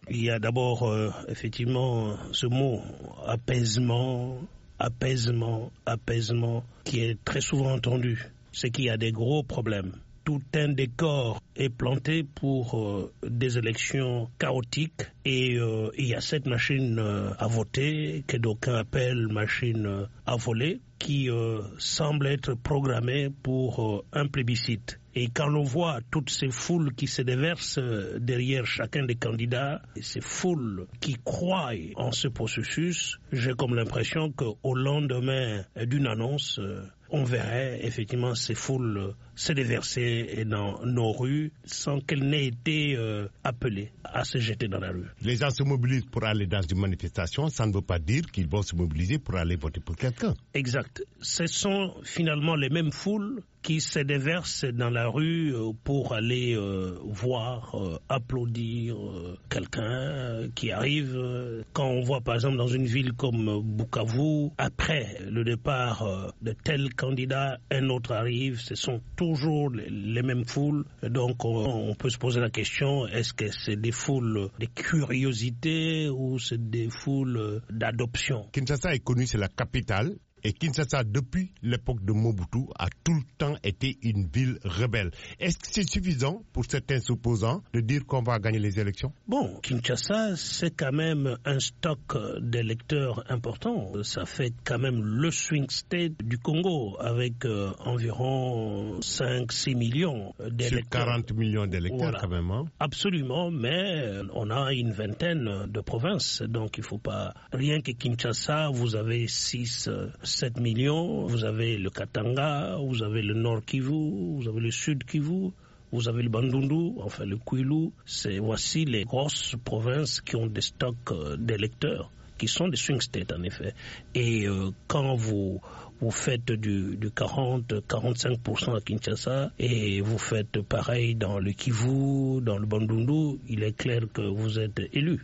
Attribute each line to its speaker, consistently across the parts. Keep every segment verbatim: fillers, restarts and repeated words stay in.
Speaker 1: il y a d'abord euh, effectivement ce mot apaisement, apaisement, apaisement qui est très souvent entendu. C'est qu'il y a des gros problèmes. Tout un décor est planté pour euh, des élections chaotiques et euh, il y a cette machine euh, à voter que d'aucuns appellent machine euh, à voler qui euh, semble être programmée pour euh, un plébiscite. Et quand on voit toutes ces foules qui se déversent euh, derrière chacun des candidats, et ces foules qui croient en ce processus, j'ai comme l'impression qu'au lendemain d'une annonce, euh, on verrait effectivement ces foules se déverser dans nos rues sans qu'elles n'aient été euh, appelées à se jeter dans la rue.
Speaker 2: Les gens se mobilisent pour aller dans une manifestation, ça ne veut pas dire qu'ils vont se mobiliser pour aller voter pour quelqu'un.
Speaker 1: Exact. Ce sont finalement les mêmes foules qui se déversent dans la rue pour aller euh, voir, euh, applaudir euh, quelqu'un qui arrive. Quand on voit par exemple dans une ville comme Bukavu, après le départ euh, de tel candidat, un autre arrive, ce sont toujours les, les mêmes foules. Donc on, on peut se poser la question, est-ce que c'est des foules de curiosité ou c'est des foules d'adoption?
Speaker 2: Kinshasa est connu, c'est la capitale. Et Kinshasa, depuis l'époque de Mobutu, a tout le temps été une ville rebelle. Est-ce que c'est suffisant pour certains opposants de dire qu'on va gagner les élections?
Speaker 1: Bon, Kinshasa, c'est quand même un stock d'électeurs important. Ça fait quand même le swing state du Congo, avec euh, environ cinq à six millions d'électeurs.
Speaker 2: Sur quarante millions d'électeurs, voilà. Quand même. Hein?
Speaker 1: Absolument, mais on a une vingtaine de provinces. Donc il ne faut pas... Rien que Kinshasa, vous avez six... sept millions, vous avez le Katanga, vous avez le Nord Kivu, vous avez le Sud Kivu, vous avez le Bandundu, enfin le Kwilu. C'est, voici les grosses provinces qui ont des stocks d'électeurs, qui sont des swing states en effet. Et euh, quand vous, vous faites du, du quarante à quarante-cinq pour cent à Kinshasa et vous faites pareil dans le Kivu, dans le Bandundu, il est clair que vous êtes élu.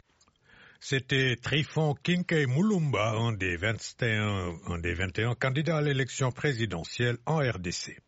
Speaker 3: C'était Trifon Kinkei Mulumba, un des vingt et un, un des vingt et un candidats à l'élection présidentielle en R D C.